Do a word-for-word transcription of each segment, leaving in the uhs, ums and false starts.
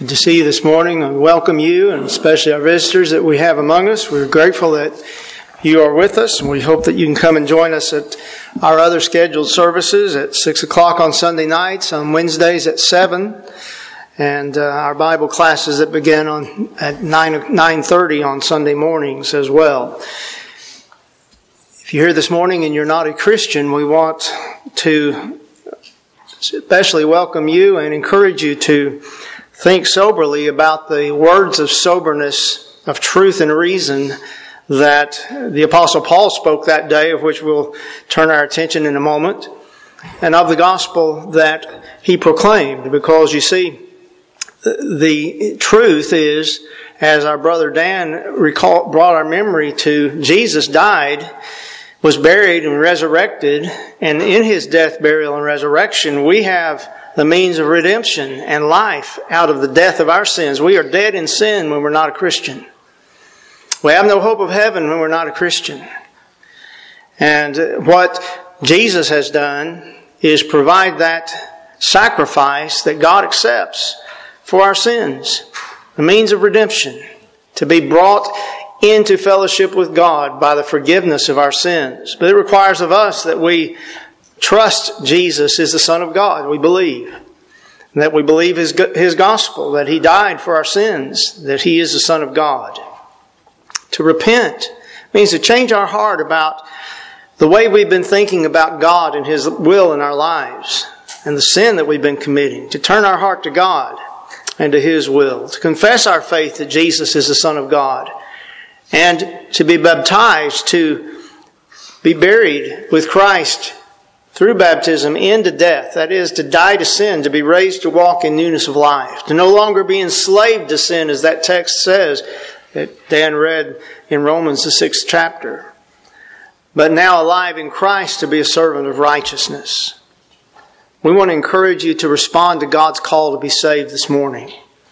Good to see you this morning. I welcome you, and especially our visitors that we have among us. We're grateful that you are with us, and we hope that you can come and join us at our other scheduled services at six o'clock on Sunday nights, on Wednesdays at seven, and uh, our Bible classes that begin on at nine thirty on Sunday mornings as well. If you're here this morning and you're not a Christian, we want to especially welcome you and encourage you to think soberly about the words of soberness, of truth and reason that the Apostle Paul spoke that day, of which we'll turn our attention in a moment, and of the gospel that he proclaimed. Because you see, the truth is, as our brother Dan recall, brought our memory to, Jesus died, was buried and resurrected, and in his death, burial, and resurrection, we have the means of redemption and life out of the death of our sins. We are dead in sin when we're not a Christian. We have no hope of heaven when we're not a Christian. And what Jesus has done is provide that sacrifice that God accepts for our sins, the means of redemption, to be brought into fellowship with God by the forgiveness of our sins. But it requires of us that we trust Jesus is the Son of God. We believe. And that we believe His, His gospel, that He died for our sins, that He is the Son of God. To repent means to change our heart about the way we've been thinking about God and His will in our lives and the sin that we've been committing. To turn our heart to God and to His will. To confess our faith that Jesus is the Son of God. And to be baptized, to be buried with Christ through baptism into death. That is, to die to sin, to be raised to walk in newness of life. To no longer be enslaved to sin, as that text says that Dan read in Romans, the sixth chapter. But now alive in Christ to be a servant of righteousness. We want to encourage you to respond to God's call to be saved this morning.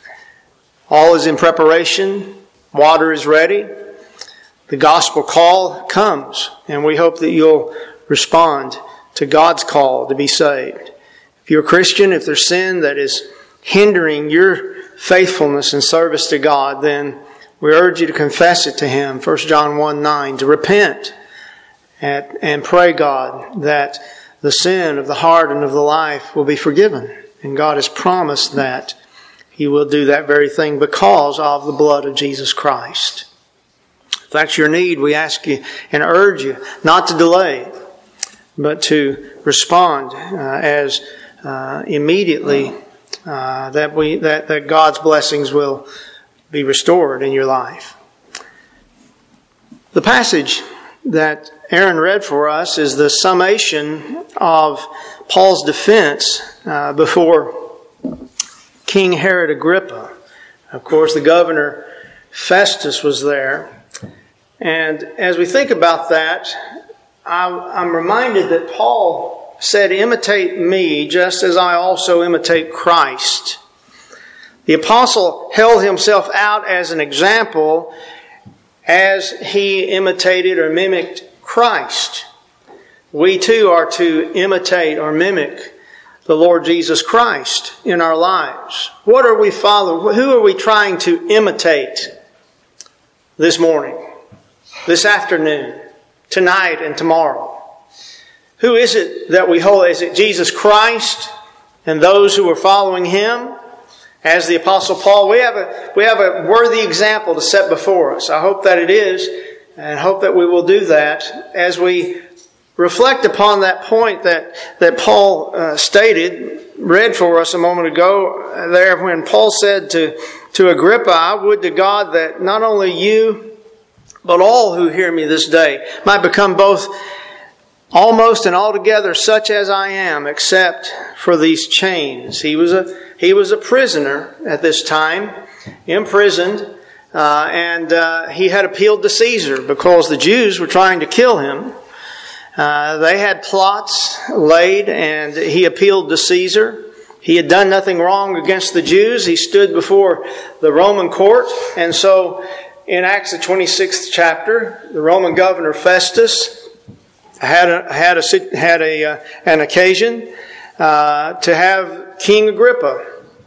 All is in preparation. Water is ready. The gospel call comes, and we hope that you'll respond to God's call to be saved. If you're a Christian, if there's sin that is hindering your faithfulness and service to God, then we urge you to confess it to Him. First John one nine, to repent and, and pray God that the sin of the heart and of the life will be forgiven. And God has promised that He will do that very thing because of the blood of Jesus Christ. If that's your need, we ask you and urge you not to delay, but to respond uh, as uh, immediately uh, that we that, that God's blessings will be restored in your life. The passage that Aaron read for us is the summation of Paul's defense uh, before King Herod Agrippa. Of course, the governor Festus was there. And as we think about that, I'm reminded that Paul said, imitate me just as I also imitate Christ. The apostle held himself out as an example as he imitated or mimicked Christ. We too are to imitate or mimic the Lord Jesus Christ in our lives. What are we following? Who are we trying to imitate this morning, this afternoon, tonight and tomorrow? Who is it that we hold? Is it Jesus Christ and those who are following Him? As the Apostle Paul, we have a we have a worthy example to set before us. I hope that it is, and hope that we will do that as we reflect upon that point that, that Paul uh, stated, read for us a moment ago there, when Paul said to, to Agrippa, I would to God that not only you, but all who hear me this day might become both almost and altogether such as I am, except for these chains. He was a he was a prisoner at this time, imprisoned, uh, and uh, he had appealed to Caesar because the Jews were trying to kill him. Uh, they had plots laid, and he appealed to Caesar. He had done nothing wrong against the Jews. He stood before the Roman court, and so in Acts the twenty-sixth chapter, the Roman governor Festus had a, had a, had a, uh, an occasion uh, to have King Agrippa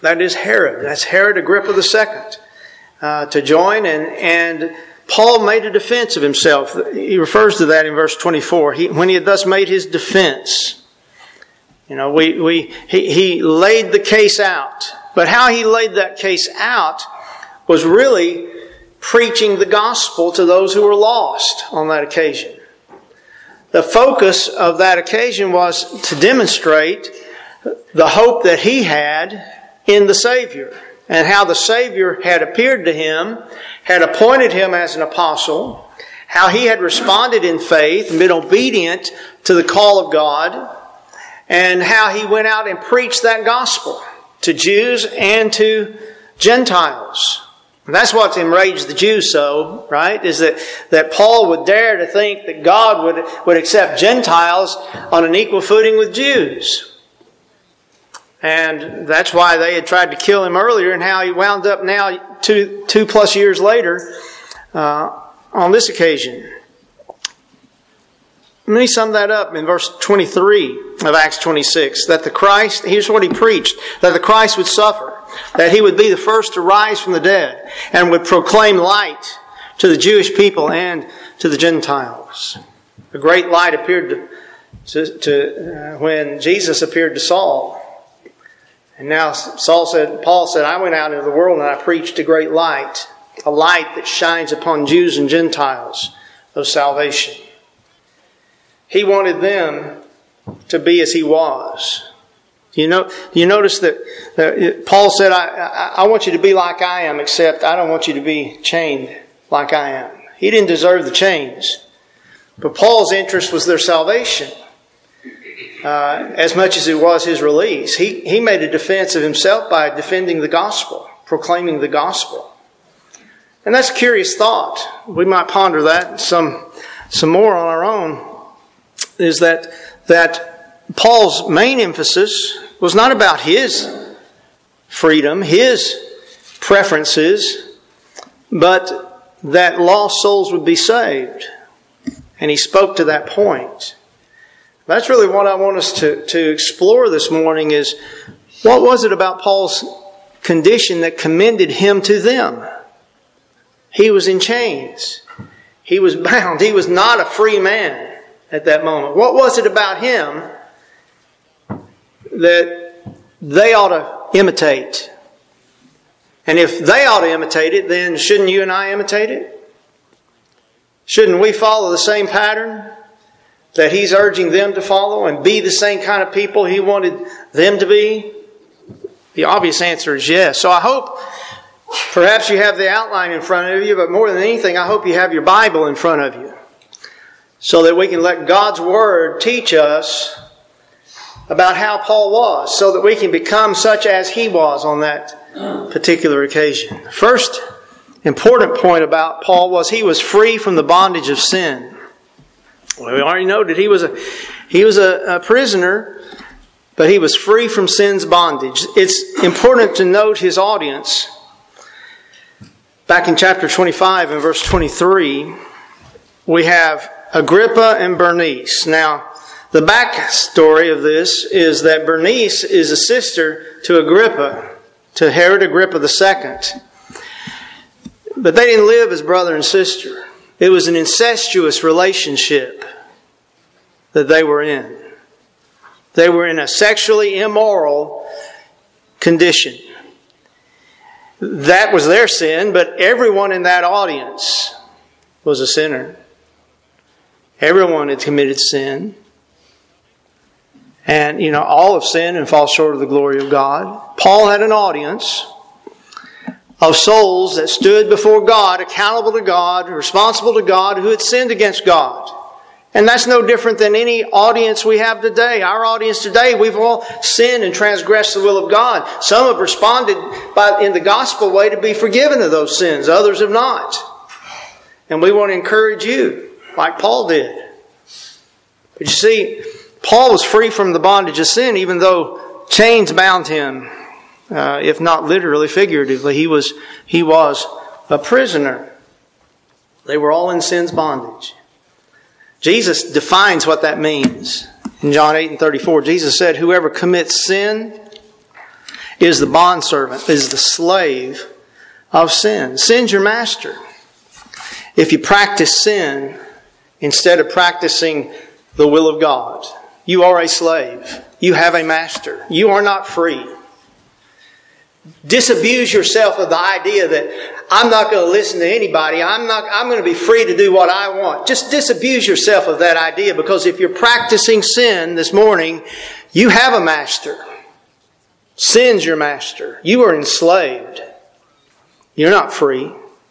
That is Herod. That's Herod Agrippa the Second uh, to join. And, and Paul made a defense of himself. He refers to that in verse twenty-four. He, when he had thus made his defense, you know, we, we he, he laid the case out. But how he laid that case out was really preaching the gospel to those who were lost on that occasion. The focus of that occasion was to demonstrate the hope that he had in the Savior, and how the Savior had appeared to him, had appointed him as an apostle, how he had responded in faith and been obedient to the call of God, and how he went out and preached that gospel to Jews and to Gentiles. And that's what's enraged the Jews so, right? Is that, that Paul would dare to think that God would, would accept Gentiles on an equal footing with Jews. And that's why they had tried to kill him earlier, and how he wound up now two, two plus years later uh, on this occasion. Let me sum that up in verse twenty-three of Acts twenty-six. That the Christ, here's what he preached, that the Christ would suffer, that he would be the first to rise from the dead, and would proclaim light to the Jewish people and to the Gentiles. A great light appeared to, to, to uh, when Jesus appeared to Saul. And now Saul said, Paul said, I went out into the world and I preached a great light, a light that shines upon Jews and Gentiles of salvation. He wanted them to be as he was. You know, you notice that, that Paul said, I, I, I want you to be like I am, except I don't want you to be chained like I am. He didn't deserve the chains. But Paul's interest was their salvation. Uh, as much as it was his release. He, he made a defense of himself by defending the gospel, proclaiming the gospel. And that's a curious thought. We might ponder that some, some more on our own. Is that, that Paul's main emphasis was not about his freedom, his preferences, but that lost souls would be saved. And he spoke to that point. That's really what I want us to, to explore this morning is, what was it about Paul's condition that commended him to them? He was in chains. He was bound. He was not a free man at that moment. What was it about him that they ought to imitate? And if they ought to imitate it, then shouldn't you and I imitate it? Shouldn't we follow the same pattern that he's urging them to follow and be the same kind of people he wanted them to be? The obvious answer is yes. So I hope perhaps you have the outline in front of you, but more than anything, I hope you have your Bible in front of you so that we can let God's Word teach us about how Paul was, so that we can become such as he was on that particular occasion. First important point about Paul was he was free from the bondage of sin. Well, we already noted he was a he was a, a prisoner, but he was free from sin's bondage. It's important to note his audience. Back in chapter twenty-five and verse twenty-three, we have Agrippa and Bernice. Now, the backstory of this is that Bernice is a sister to Agrippa, to Herod Agrippa the Second. But they didn't live as brother and sister. It was an incestuous relationship that they were in. They were in a sexually immoral condition. That was their sin, but everyone in that audience was a sinner. Everyone had committed sin. And, you know, all have sinned and fall short of the glory of God. Paul had an audience of souls that stood before God, accountable to God, responsible to God, who had sinned against God. And that's no different than any audience we have today. Our audience today, we've all sinned and transgressed the will of God. Some have responded by, in the gospel way to be forgiven of those sins. Others have not. And we want to encourage you, like Paul did. But you see, Paul was free from the bondage of sin, even though chains bound him. Uh, if not literally, figuratively, he was he was a prisoner. They were all in sin's bondage. Jesus defines what that means. In John eight and thirty-four, Jesus said, whoever commits sin is the bondservant, is the slave of sin. Sin's your master. If you practice sin instead of practicing the will of God, you are a slave. You have a master. You are not free. Disabuse yourself of the idea that I'm not going to listen to anybody. I'm not, I'm going to be free to do what I want. Just disabuse yourself of that idea, because if you're practicing sin this morning, you have a master. Sin's your master. You are enslaved. You're not free.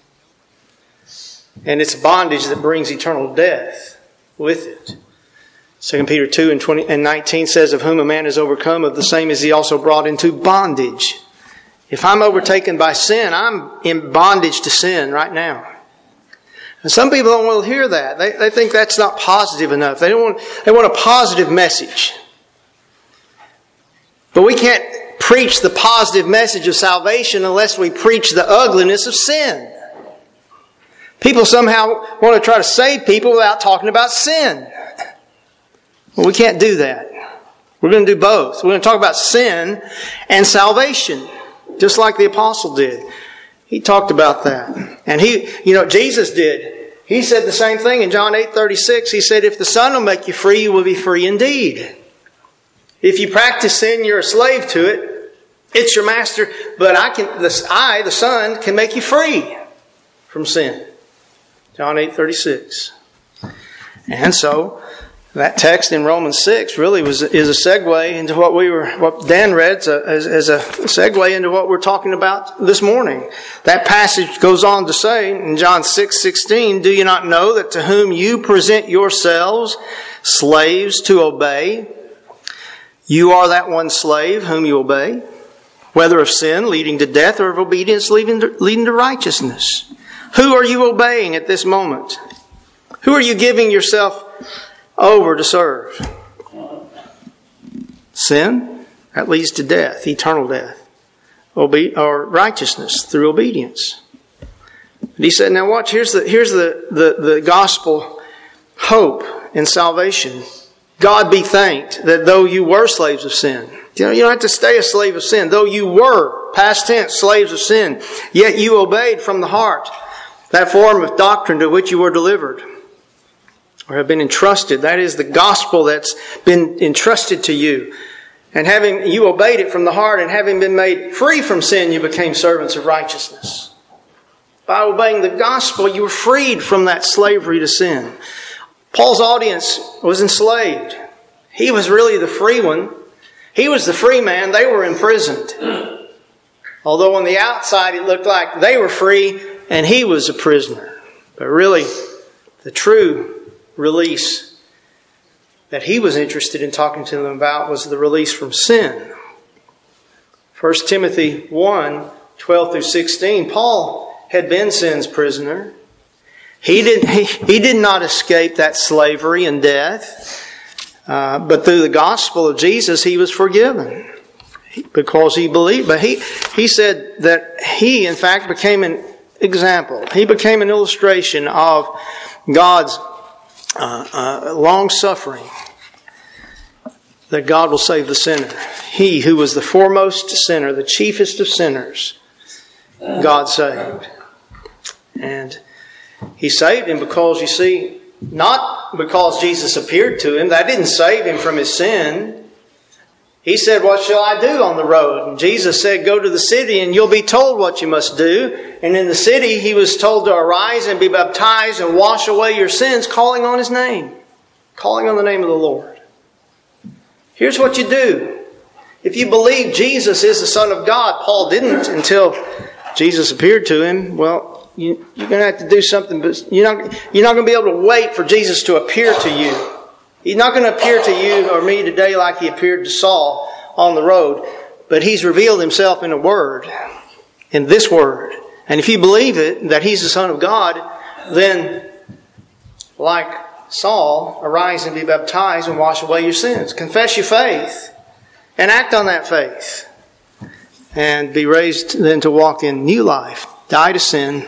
And it's bondage that brings eternal death with it. Second Peter two and twenty and nineteen says, of whom a man is overcome, of the same is he also brought into bondage. If I'm overtaken by sin, I'm in bondage to sin right now. And some people don't want to hear that. They, they think that's not positive enough. They don't want, they want a positive message. But we can't preach the positive message of salvation unless we preach the ugliness of sin. People somehow want to try to save people without talking about sin. Well, we can't do that. We're going to do both. We're going to talk about sin and salvation, just like the apostle did. He talked about that. And he, you know, Jesus did. He said the same thing in John eight thirty-six. He said, if the Son will make you free, you will be free indeed. If you practice sin, you're a slave to it. It's your master. But I, can, the, I, the Son, can make you free from sin. John eight thirty-six. And so, that text in Romans six really was is a segue into what we were, what Dan read as a, as a segue into what we're talking about this morning. That passage goes on to say in John six sixteen, do you not know that to whom you present yourselves slaves to obey, you are that one slave whom you obey, whether of sin leading to death or of obedience leading to, leading to righteousness? Who are you obeying at this moment? Who are you giving yourself over to serve? Sin, that leads to death, eternal death. Obe- or righteousness through obedience. And he said, now watch, here's the here's the, the, the gospel hope and salvation. God be thanked that though you were slaves of sin, you know, you don't have to stay a slave of sin. Though you were, past tense, slaves of sin, yet you obeyed from the heart that form of doctrine to which you were delivered, or have been entrusted. That is the gospel that's been entrusted to you. And having you obeyed it from the heart, and having been made free from sin, you became servants of righteousness. By obeying the gospel, you were freed from that slavery to sin. Paul's audience was enslaved. He was really the free one. He was the free man. They were imprisoned. Although on the outside it looked like they were free and he was a prisoner. But really, the true release that he was interested in talking to them about was the release from sin. First Timothy one, twelve through sixteen, Paul had been sin's prisoner. He did, he, he did not escape that slavery and death, uh, but through the gospel of Jesus, he was forgiven because he believed. But he, he said that he, in fact, became an example. He became an illustration of God's uh, uh, long-suffering, that God will save the sinner. He who was the foremost sinner, the chiefest of sinners, God saved. And He saved him because, you see, not because Jesus appeared to him. That didn't save him from his sin. He said, what shall I do on the road? And Jesus said, go to the city and you'll be told what you must do. And in the city, he was told to arise and be baptized and wash away your sins, calling on his name. Calling on the name of the Lord. Here's what you do. If you believe Jesus is the Son of God, Paul didn't until Jesus appeared to him. Well, you, you're going to have to do something, but you're not, you're not going to be able to wait for Jesus to appear to you. He's not going to appear to you or me today like he appeared to Saul on the road, but he's revealed himself in a word, in this word. And if you believe it, that he's the Son of God, then like Saul, arise and be baptized and wash away your sins. Confess your faith and act on that faith. And be raised then to walk in new life. Die to sin,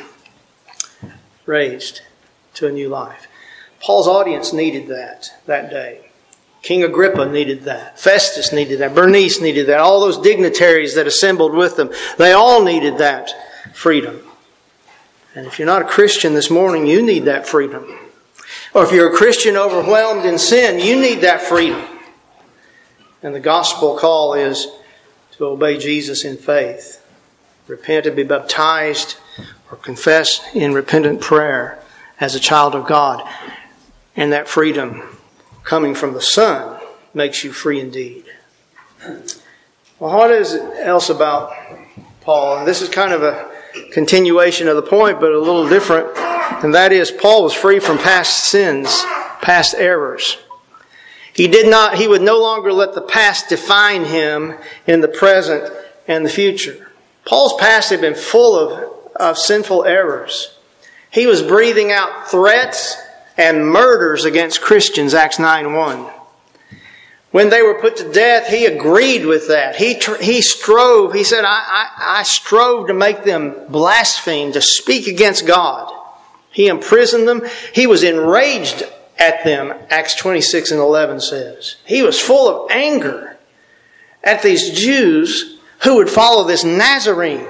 raised to a new life. Paul's audience needed that that day. King Agrippa needed that. Festus needed that. Bernice needed that. All those dignitaries that assembled with them, they all needed that freedom. And if you're not a Christian this morning, you need that freedom. Or if you're a Christian overwhelmed in sin, you need that freedom. And the gospel call is to obey Jesus in faith. Repent and be baptized or confess in repentant prayer as a child of God. And that freedom coming from the Son makes you free indeed. Well, what is else about Paul? And this is kind of a continuation of the point, but a little different. And that is, Paul was free from past sins, past errors. He did not, he would no longer let the past define him in the present and the future. Paul's past had been full of, of sinful errors. He was breathing out threats and murders against Christians, Acts nine one. When they were put to death, he agreed with that. He tr- he strove, he said, I, I, I strove to make them blaspheme, to speak against God. He imprisoned them. He was enraged at them, Acts twenty-six and eleven says. He was full of anger at these Jews who would follow this Nazarene.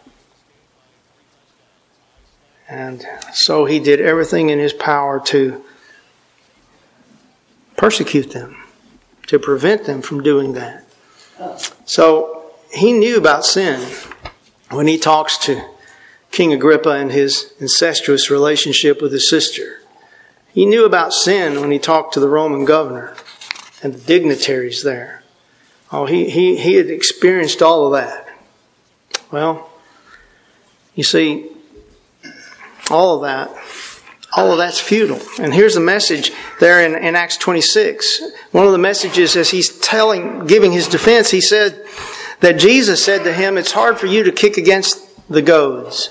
And so he did everything in his power to persecute them, to prevent them from doing that. So he knew about sin when he talks to King Agrippa and his incestuous relationship with his sister. He knew about sin when he talked to the Roman governor and the dignitaries there. Oh, he, he, he had experienced all of that. Well, you see, all of that, all of that's futile. And here's the message there in, in Acts twenty-six. One of the messages as he's telling, giving his defense, he said that Jesus said to him, it's hard for you to kick against the goads.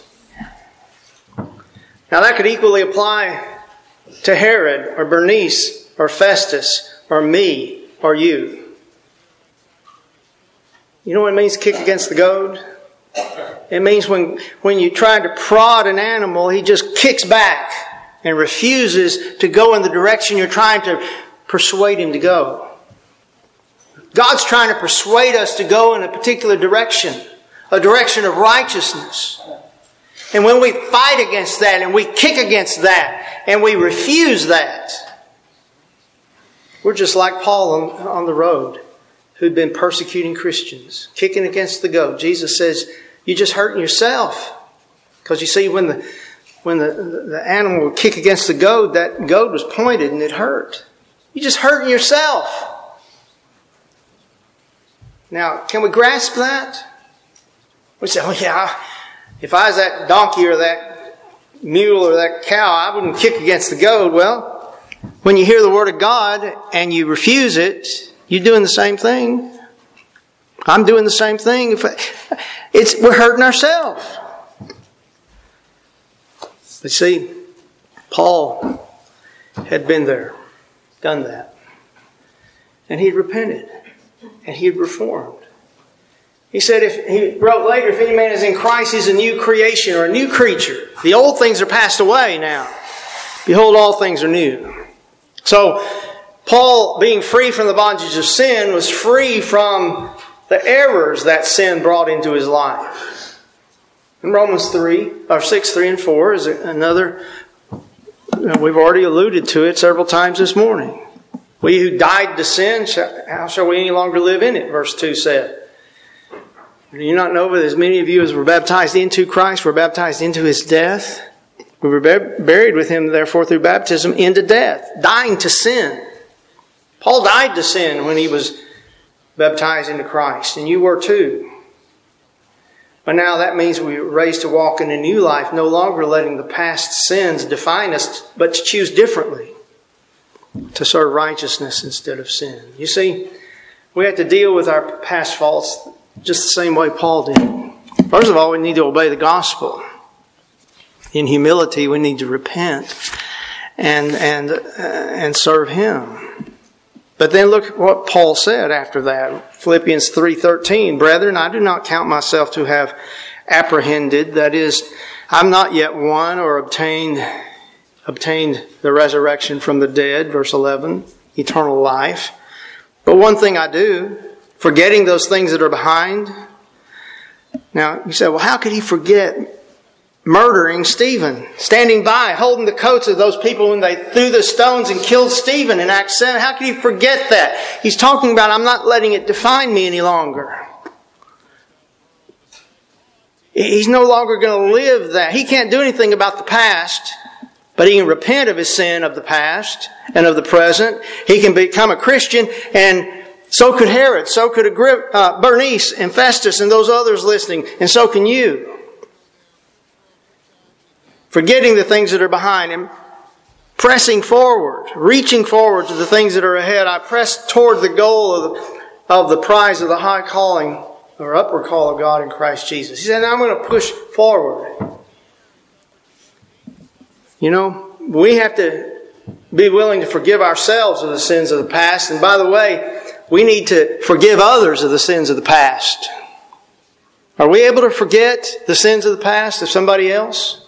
Now that could equally apply to Herod or Bernice or Festus or me or you. You know what it means to kick against the goad? It means when, when you try to prod an animal, he just kicks back and refuses to go in the direction you're trying to persuade him to go. God's trying to persuade us to go in a particular direction, a direction of righteousness. And when we fight against that and we kick against that and we refuse that, we're just like Paul on, on the road who'd been persecuting Christians, kicking against the goad. Jesus says, you're just hurting yourself. Because you see, when the when the, the animal would kick against the goad, that goad was pointed and it hurt. You're just hurting yourself. Now, can we grasp that? We say, oh yeah, if I was that donkey or that mule or that cow, I wouldn't kick against the goad. Well, when you hear the Word of God and you refuse it, you're doing the same thing. I'm doing the same thing. If I, it's we're hurting ourselves. But see, Paul had been there, done that. And he'd repented. And he'd reformed. He said, if he wrote later, if any man is in Christ, he's a new creation or a new creature. The old things are passed away now. Behold, all things are new. So, Paul, being free from the bondage of sin, was free from the errors that sin brought into his life. In Romans three, or six, three and four is another, we've already alluded to it several times this morning. We who died to sin, how shall we any longer live in it? Verse two said. Do you not know that as many of you as were baptized into Christ were baptized into His death? We were buried with Him, therefore, through baptism into death, dying to sin. Paul died to sin when he was baptized into Christ, and you were too. But now that means we were raised to walk in a new life, no longer letting the past sins define us, but to choose differently, to serve righteousness instead of sin. You see, we have to deal with our past faults just the same way Paul did. First of all, we need to obey the gospel. In humility, we need to repent and and uh, and serve Him. But then look what Paul said after that. Philippians three thirteen, brethren, I do not count myself to have apprehended. That is, I'm not yet won or obtained obtained the resurrection from the dead. Verse eleven, eternal life. But one thing I do, forgetting those things that are behind. Now, you say, well, how could he forget murdering Stephen? Standing by, holding the coats of those people when they threw the stones and killed Stephen in Acts seven. How could he forget that? He's talking about, I'm not letting it define me any longer. He's no longer going to live that. He can't do anything about the past, but he can repent of his sin of the past and of the present. He can become a Christian, and so could Herod, so could Agrippa, uh, Bernice and Festus and those others listening, and so can you. Forgetting the things that are behind him, pressing forward, reaching forward to the things that are ahead. I press toward the goal of the, of the prize of the high calling or upward call of God in Christ Jesus. He said, now I'm going to push forward. You know, we have to be willing to forgive ourselves of the sins of the past. And by the way, we need to forgive others of the sins of the past. Are we able to forget the sins of the past of somebody else?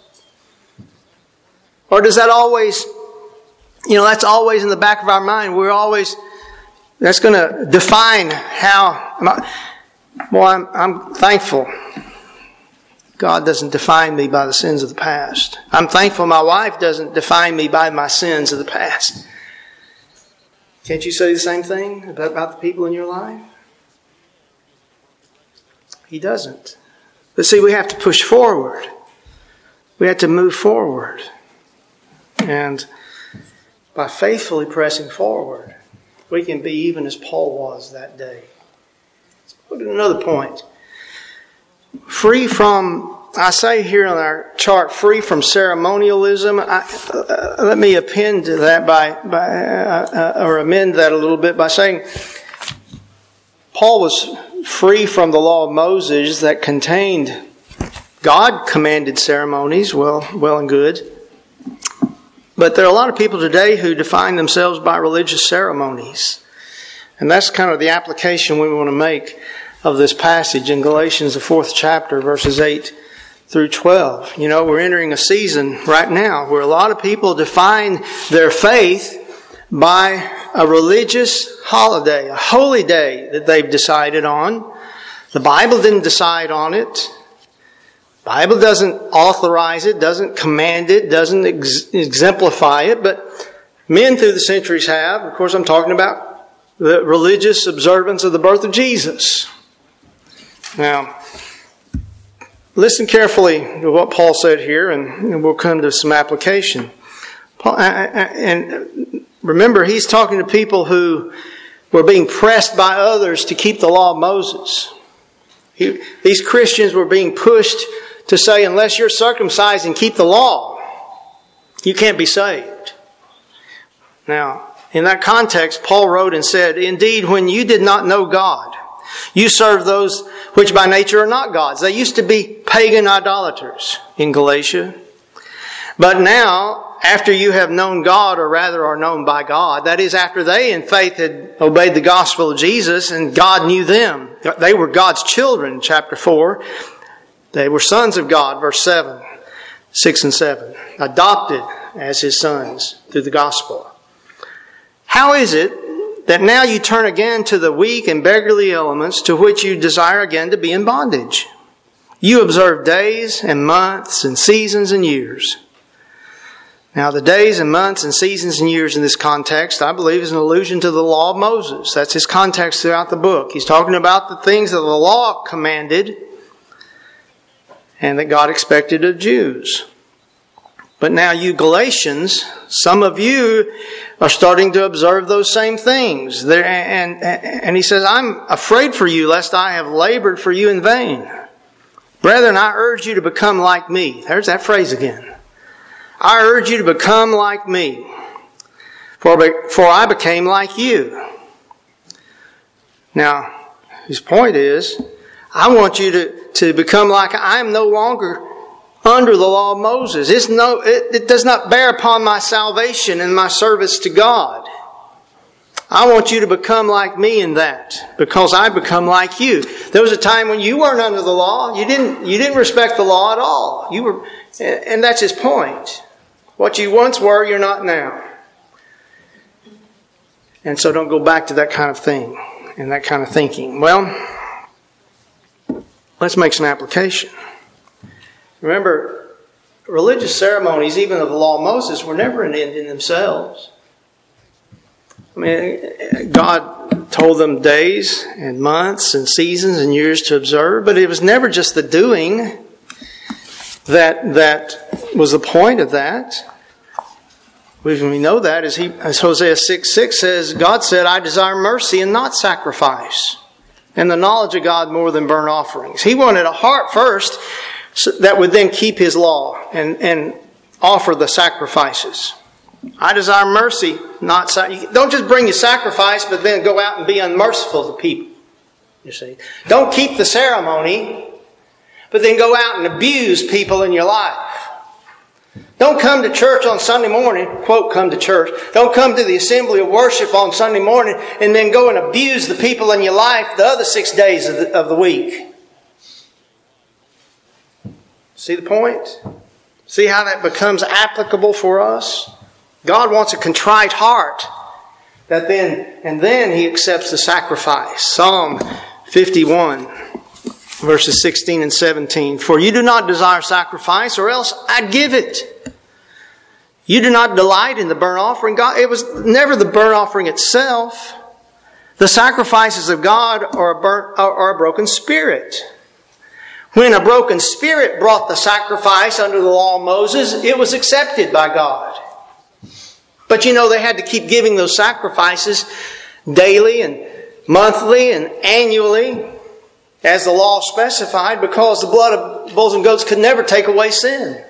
Or does that always, you know, that's always in the back of our mind. We're always, that's going to define how, well, I'm, I'm thankful God doesn't define me by the sins of the past. I'm thankful my wife doesn't define me by my sins of the past. Can't you say the same thing about, about the people in your life? He doesn't. But see, we have to push forward. We have to move forward. And by faithfully pressing forward, we can be even as Paul was that day. Let's look at another point. Free from, I say here on our chart, free from ceremonialism. I, uh, let me append to that by, by uh, uh, or amend that a little bit by saying Paul was free from the law of Moses that contained God commanded ceremonies, well, well and good. But there are a lot of people today who define themselves by religious ceremonies. And that's kind of the application we want to make of this passage in Galatians, the fourth chapter, verses eight through twelve. You know, we're entering a season right now where a lot of people define their faith by a religious holiday, a holy day that they've decided on. The Bible didn't decide on it. The Bible doesn't authorize it, doesn't command it, doesn't ex- exemplify it, but men through the centuries have. Of course, I'm talking about the religious observance of the birth of Jesus. Now, listen carefully to what Paul said here, and we'll come to some application. Paul, and remember, he's talking to people who were being pressed by others to keep the law of Moses. He, these Christians were being pushed to say, unless you're circumcised and keep the law, you can't be saved. Now, in that context, Paul wrote and said, indeed, when you did not know God, you served those which by nature are not gods. They used to be pagan idolaters in Galatia. But now, after you have known God, or rather are known by God, that is, after they in faith had obeyed the gospel of Jesus and God knew them. They were God's children, chapter four. They were sons of God, verse seven, six and seven. Adopted as His sons through the gospel. How is it that now you turn again to the weak and beggarly elements to which you desire again to be in bondage? You observe days and months and seasons and years. Now, the days and months and seasons and years in this context, I believe, is an allusion to the law of Moses. That's his context throughout the book. He's talking about the things that the law commanded and that God expected of Jews. But now you Galatians, some of you are starting to observe those same things. There, and, and he says, I'm afraid for you, lest I have labored for you in vain. Brethren, I urge you to become like me. There's that phrase again. I urge you to become like me, for, for I became like you. Now, his point is, I want you to, to become like I am no longer under the law of Moses. It's no, it, it does not bear upon my salvation and my service to God. I want you to become like me in that, because I become like you. There was a time when you weren't under the law. You didn't, you didn't respect the law at all. You were, and that's his point. What you once were, you're not now. And so don't go back to that kind of thing and that kind of thinking. Well, let's make some application. Remember, religious ceremonies, even of the law of Moses, were never an end in themselves. I mean, God told them days and months and seasons and years to observe, but it was never just the doing that that was the point of that. We know that as, he, as Hosea six six says, God said, I desire mercy and not sacrifice, and the knowledge of God more than burnt offerings. He wanted a heart first that would then keep His law and, and offer the sacrifices. I desire mercy, not sacrifice. Don't just bring your sacrifice, but then go out and be unmerciful to people. You see, don't keep the ceremony, but then go out and abuse people in your life. Don't come to church on Sunday morning, quote, come to church. Don't come to the assembly of worship on Sunday morning and then go and abuse the people in your life the other six days of the, of the week. See the point? See how that becomes applicable for us? God wants a contrite heart that then, and then He accepts the sacrifice. Psalm fifty-one, verses sixteen and seventeen. For you do not desire sacrifice, or else I'd give it. You do not delight in the burnt offering. God, it was never the burnt offering itself. The sacrifices of God are a, burnt, are a broken spirit. When a broken spirit brought the sacrifice under the law of Moses, it was accepted by God. But you know, they had to keep giving those sacrifices daily and monthly and annually, as the law specified, because the blood of bulls and goats could never take away sin.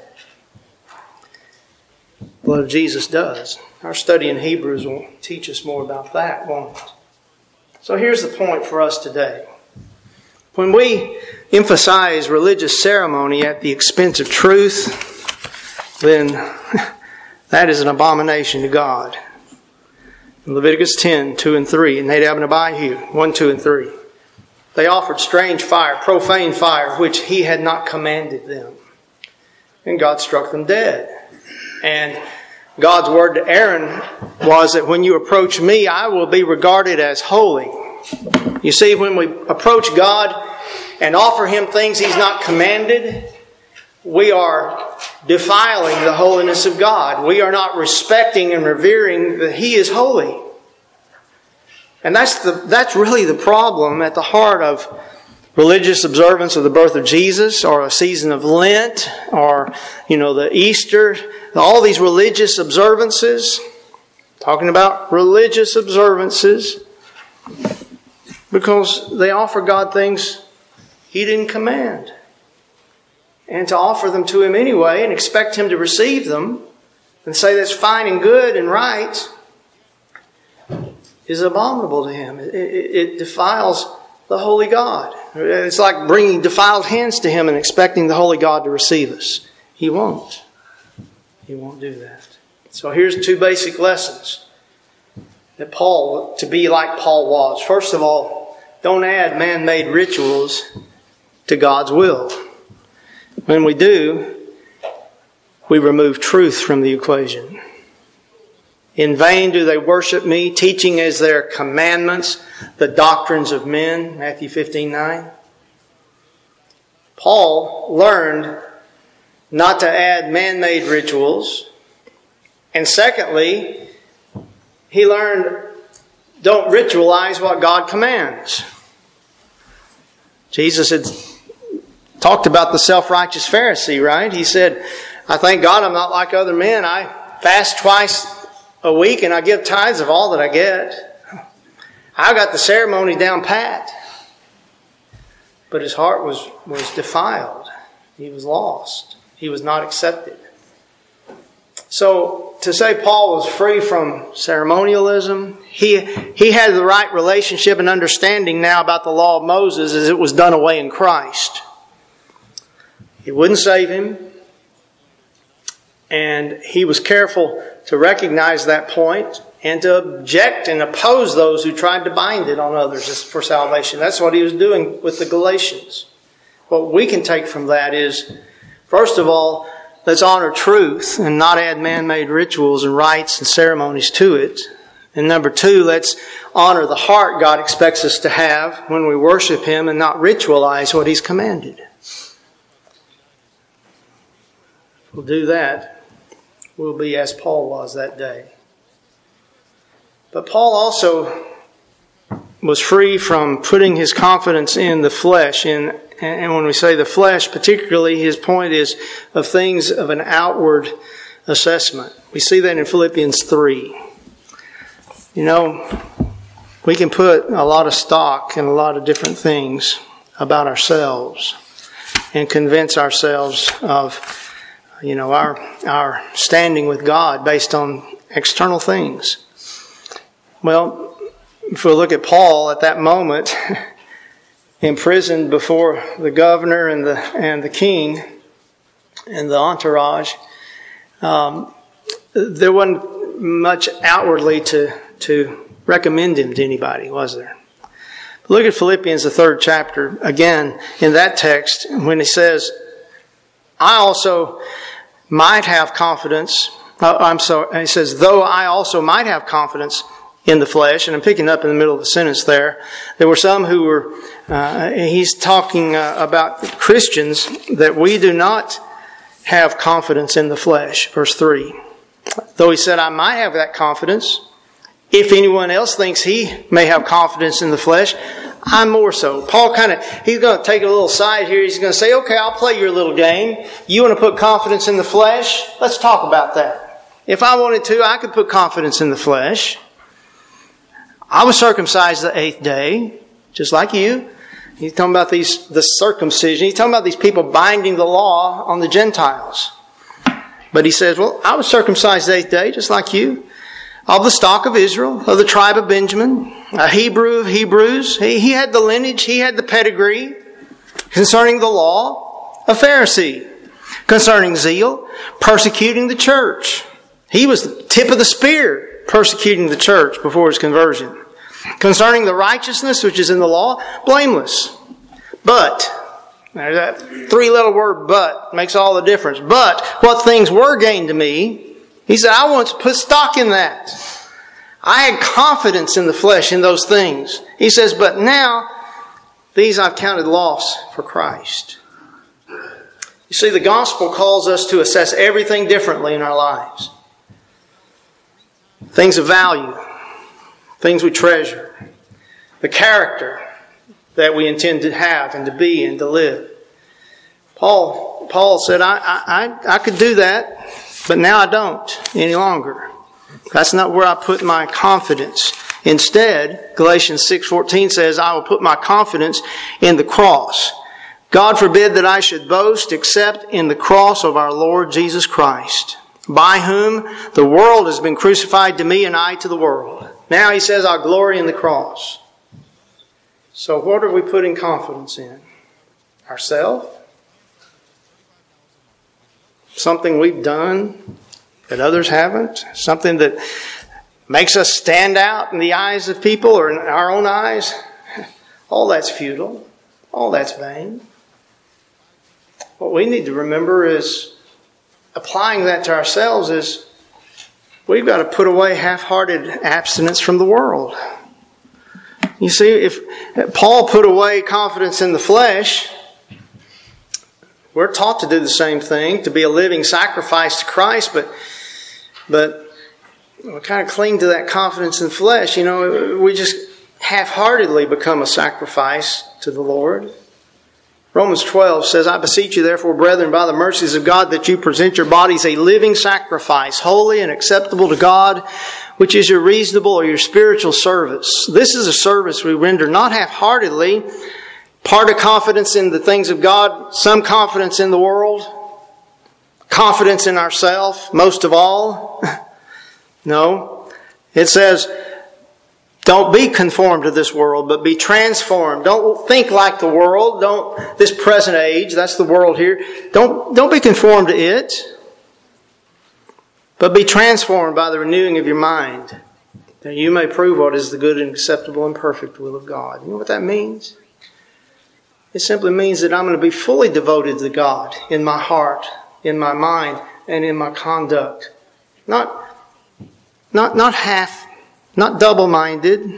The blood of Jesus does. Our study in Hebrews will teach us more about that, won't it? So here's the point for us today. When we emphasize religious ceremony at the expense of truth, then that is an abomination to God. In Leviticus ten, two and three, and Nadab and Abihu, one, two, and three. They offered strange fire, profane fire, which He had not commanded them. And God struck them dead. And God's word to Aaron was that when you approach me, I will be regarded as holy. You see, when we approach God and offer Him things He's not commanded, we are defiling the holiness of God. We are not respecting and revering that He is holy. And that's the that's really the problem at the heart of religious observance of the birth of Jesus, or a season of Lent, or, you know, the Easter, all these religious observances. Talking about religious observances, because they offer God things He didn't command. And to offer them to Him anyway and expect Him to receive them and say that's fine and good and right is abominable to Him. It, it, it defiles the holy God. It's like bringing defiled hands to Him and expecting the holy God to receive us. He won't. He won't do that. So here's two basic lessons that Paul, to be like Paul was. First of all, don't add man-made rituals to God's will. When we do, we remove truth from the equation. In vain do they worship me, teaching as their commandments the doctrines of men. Matthew fifteen nine. Paul learned not to add man-made rituals. And secondly, he learned don't ritualize what God commands. Jesus had talked about the self-righteous Pharisee, right? He said, I thank God I'm not like other men. I fast twice a week and I give tithes of all that I get. I got the ceremony down pat. But his heart was, was defiled. He was lost. He was not accepted. So to say Paul was free from ceremonialism, he, he had the right relationship and understanding now about the law of Moses as it was done away in Christ. It wouldn't save him. And he was careful to recognize that point and to object and oppose those who tried to bind it on others for salvation. That's what he was doing with the Galatians. What we can take from that is, first of all, let's honor truth and not add man-made rituals and rites and ceremonies to it. And number two, let's honor the heart God expects us to have when we worship Him and not ritualize what He's commanded. If we'll do that, we'll be as Paul was that day. But Paul also was free from putting his confidence in the flesh. In, and when we say the flesh, particularly, his point is of things of an outward assessment. We see that in Philippians three. You know, we can put a lot of stock in a lot of different things about ourselves and convince ourselves of, you know, our our standing with God based on external things. Well, if we look at Paul at that moment, imprisoned before the governor and the and the king and the entourage, um, there wasn't much outwardly to to recommend him to anybody, was there? Look at Philippians, the third chapter, again, in that text, when he says, I also might have confidence, uh, I'm sorry, he says, though I also might have confidence in the flesh, and I'm picking up in the middle of the sentence there, there were some who were, uh, he's talking uh, about Christians, that we do not have confidence in the flesh, verse three. Though he said, I might have that confidence, if anyone else thinks he may have confidence in the flesh, I'm more so. Paul kind of, he's going to take a little side here. He's going to say, okay, I'll play your little game. You want to put confidence in the flesh? Let's talk about that. If I wanted to, I could put confidence in the flesh. I was circumcised the eighth day, just like you. He's talking about these, the circumcision. He's talking about these people binding the law on the Gentiles. But he says, well, I was circumcised the eighth day, just like you. Of the stock of Israel, of the tribe of Benjamin, a Hebrew of Hebrews. He, he had the lineage, he had the pedigree. Concerning the law, a Pharisee. Concerning zeal, persecuting the church. He was the tip of the spear, persecuting the church before his conversion. Concerning the righteousness which is in the law, blameless. But, that three little word but makes all the difference. But what things were gained to me, he said, I want to put stock in that. I had confidence in the flesh in those things. He says, but now these I've counted loss for Christ. You see, the gospel calls us to assess everything differently in our lives. Things of value, things we treasure, the character that we intend to have and to be and to live. Paul, Paul said, I, I, I could do that. But now I don't any longer. That's not where I put my confidence. Instead, Galatians six fourteen says, I will put my confidence in the cross. God forbid that I should boast except in the cross of our Lord Jesus Christ, by whom the world has been crucified to me and I to the world. Now he says, I'll glory in the cross. So what are we putting confidence in? Ourselves? Something we've done that others haven't? Something that makes us stand out in the eyes of people or in our own eyes? All that's futile. All that's vain. What we need to remember is, applying that to ourselves, is we've got to put away half-hearted abstinence from the world. You see, if Paul put away confidence in the flesh, we're taught to do the same thing, to be a living sacrifice to Christ, but but we kind of cling to that confidence in the flesh. You know, we just half-heartedly become a sacrifice to the Lord. Romans twelve says, I beseech you therefore, brethren, by the mercies of God, that you present your bodies a living sacrifice, holy and acceptable to God, which is your reasonable or your spiritual service. This is a service we render not half-heartedly, part of confidence in the things of God, some confidence in the world, confidence in ourselves, most of all. No. It says, don't be conformed to this world, but be transformed. Don't think like the world. Don't, this present age, that's the world here. Don't, don't be conformed to it, but be transformed by the renewing of your mind, that you may prove what is the good and acceptable and perfect will of God. You know what that means? It simply means that I'm going to be fully devoted to God in my heart, in my mind, and in my conduct. Not, not, not half not double-minded,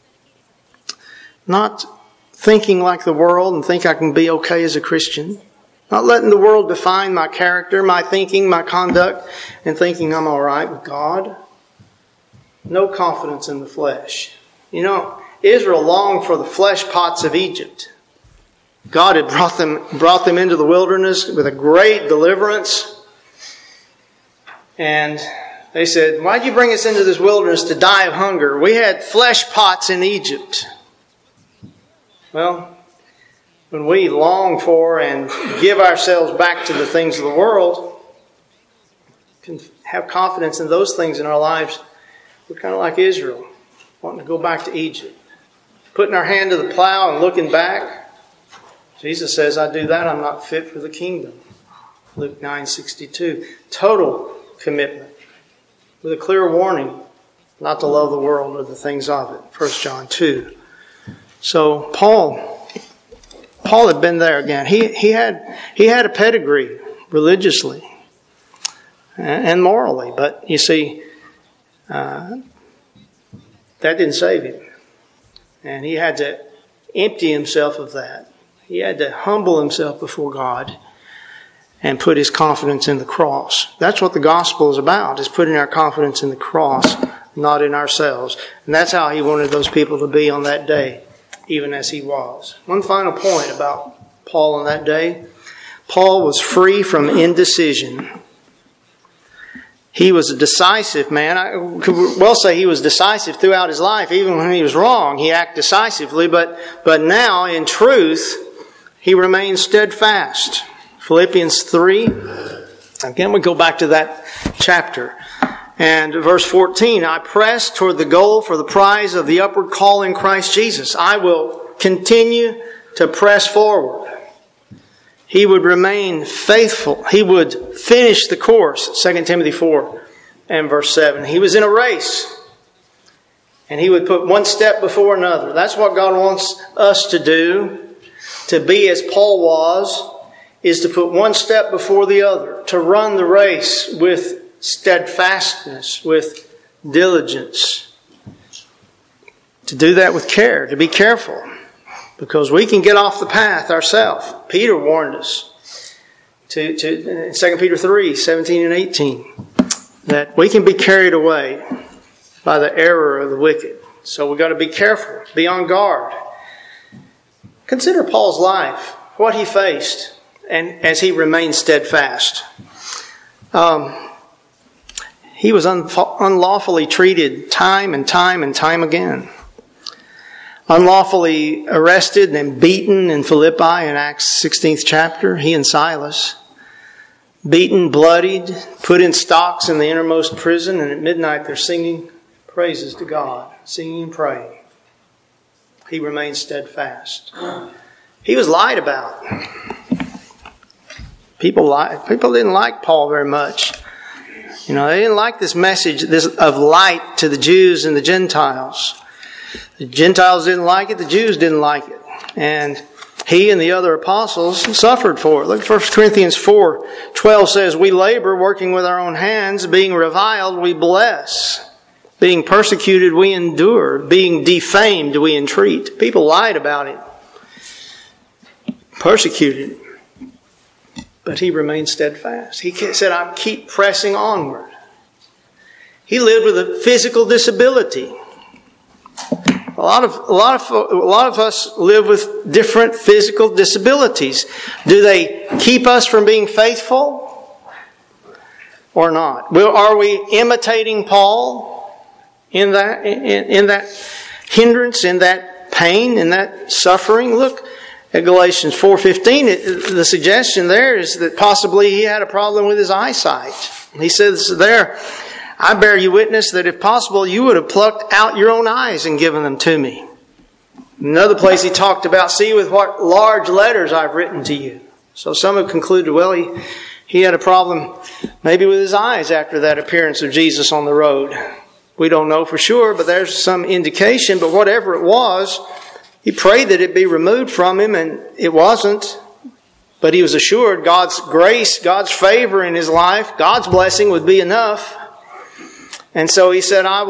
not thinking like the world and think I can be okay as a Christian, not letting the world define my character, my thinking, my conduct, and thinking I'm all right with God. No confidence in the flesh. You know, Israel longed for the flesh pots of Egypt. God had brought them, brought them into the wilderness with a great deliverance. And they said, why'd you bring us into this wilderness to die of hunger? We had flesh pots in Egypt. Well, when we long for and give ourselves back to the things of the world, can have confidence in those things in our lives, we're kind of like Israel, wanting to go back to Egypt. Putting our hand to the plow and looking back. Jesus says, I do that, I'm not fit for the kingdom. Luke nine sixty-two. Total commitment. With a clear warning not to love the world or the things of it. First John two. So Paul, Paul had been there again. He, he, had, he had a pedigree religiously and morally. But you see, uh, that didn't save him. And he had to empty himself of that. He had to humble himself before God and put his confidence in the cross. That's what the gospel is about, is putting our confidence in the cross, not in ourselves. And that's how he wanted those people to be on that day, even as he was. One final point about Paul on that day. Paul was free from indecision. He was a decisive man. I could well say he was decisive throughout his life. Even when he was wrong, he acted decisively. But, but now, in truth, he remains steadfast. Philippians three. Again, we go back to that chapter. And verse fourteen, I press toward the goal for the prize of the upward call in Christ Jesus. I will continue to press forward. He would remain faithful. He would finish the course. Second Timothy four and verse seven. He was in a race. And he would put one step before another. That's what God wants us to do. To be as Paul was, is to put one step before the other. To run the race with steadfastness, with diligence. To do that with care, to be careful. Because we can get off the path ourselves. Peter warned us to, to, in Second Peter three, seventeen and eighteen, that we can be carried away by the error of the wicked. So we've got to be careful, be on guard. Consider Paul's life, what he faced, and as he remained steadfast. Um, he was un- unlawfully treated time and time and time again. Unlawfully arrested and beaten in Philippi in Acts sixteenth chapter, he and Silas. Beaten, bloodied, put in stocks in the innermost prison, and at midnight they're singing praises to God, singing and praying. He remained steadfast. He was lied about. People lied. People didn't like Paul very much. You know, they didn't like this message this of light to the Jews and the Gentiles. The Gentiles didn't like it. The Jews didn't like it. And he and the other apostles suffered for it. Look, First Corinthians four twelve says, we labor working with our own hands. Being reviled, we bless. Being persecuted, we endure. Being defamed, we entreat. People lied about him. Persecuted. But he remained steadfast. He said, I keep pressing onward. He lived with a physical disability. A lot of a lot of a lot of us live with different physical disabilities. Do they keep us from being faithful or not? Are we imitating Paul in that in, in that hindrance, in that pain, in that suffering? Look at Galatians four fifteen. The suggestion there is that possibly he had a problem with his eyesight. He says there, I bear you witness that if possible you would have plucked out your own eyes and given them to me. Another place he talked about, see with what large letters I've written to you. So some have concluded, well, he, he had a problem maybe with his eyes after that appearance of Jesus on the road. We don't know for sure, but there's some indication. But whatever it was, he prayed that it be removed from him, and it wasn't. But he was assured God's grace, God's favor in his life, God's blessing would be enough. And so he said, I will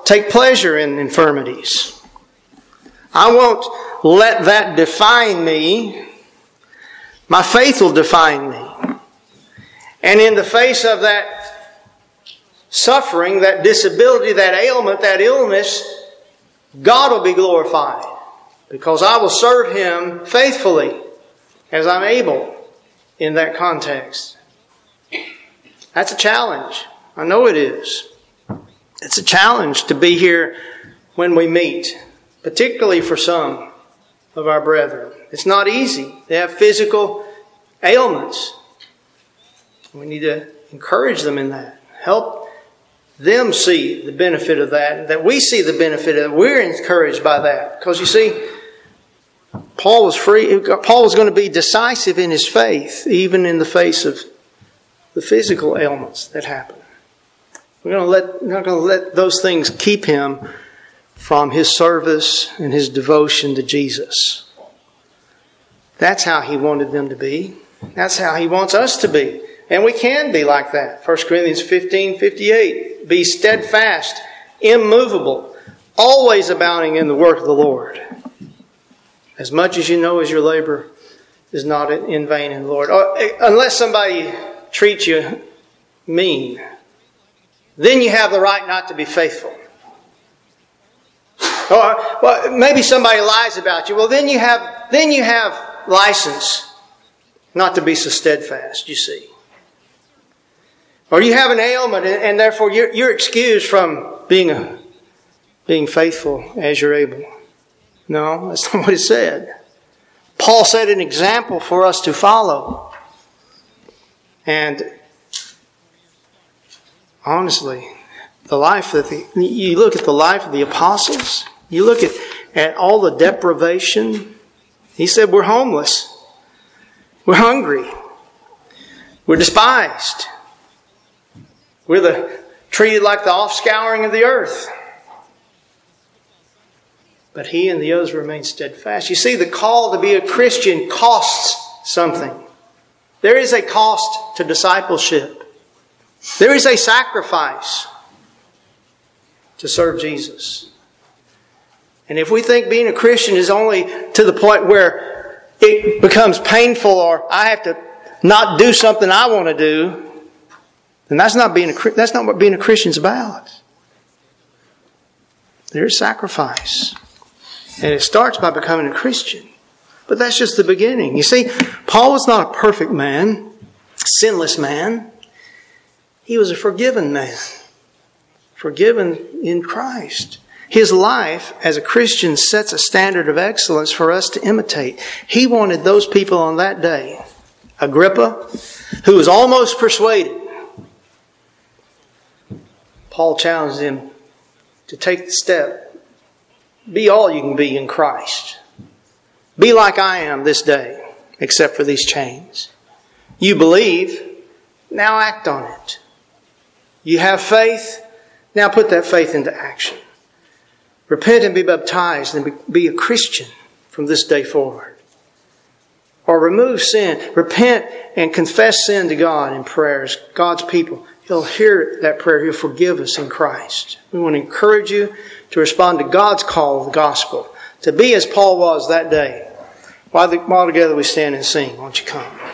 take pleasure in infirmities. I won't let that define me. My faith will define me. And in the face of that suffering, that disability, that ailment, that illness, God will be glorified. Because I will serve Him faithfully as I'm able in that context. That's a challenge. I know it is. It's a challenge to be here when we meet, particularly for some of our brethren. It's not easy. They have physical ailments. We need to encourage them in that. Help them see the benefit of that, that we see the benefit of it. We're encouraged by that. Because you see, Paul was free. Paul was going to be decisive in his faith, even in the face of the physical ailments that happen. We're going to let, not going to let those things keep him from his service and his devotion to Jesus. That's how he wanted them to be. That's how he wants us to be. And we can be like that. First Corinthians fifteen fifty-eight. Be steadfast, immovable, always abounding in the work of the Lord. As much as you know as your labor is not in vain in the Lord. Unless somebody treats you mean, then you have the right not to be faithful. Or well, maybe somebody lies about you. Well, then you have then you have license not to be so steadfast, you see. Or you have an ailment and, and therefore you're, you're excused from being a, being faithful as you're able. No, that's not what it said. Paul set an example for us to follow. And honestly, the life that the, you look at the life of the apostles, you look at, at all the deprivation. He said we're homeless. We're hungry. We're despised. We're the, treated like the offscouring of the earth. But he and the others remain steadfast. You see, the call to be a Christian costs something. There is a cost to discipleship. There is a sacrifice to serve Jesus. And if we think being a Christian is only to the point where it becomes painful or I have to not do something I want to do, then that's not being a, that's not what being a Christian's about. There's sacrifice. And it starts by becoming a Christian. But that's just the beginning. You see, Paul was not a perfect man, sinless man. He was a forgiven man. Forgiven in Christ. His life as a Christian sets a standard of excellence for us to imitate. He wanted those people on that day, Agrippa, who was almost persuaded. Paul challenged him to take the step. Be all you can be in Christ. Be like I am this day, except for these chains. You believe, now act on it. You have faith, now put that faith into action. Repent and be baptized and be a Christian from this day forward. Or remove sin. Repent and confess sin to God in prayers. God's people, He'll hear that prayer. He'll forgive us in Christ. We want to encourage you to respond to God's call of the gospel. To be as Paul was that day. While, the, while together we stand and sing, won't you come?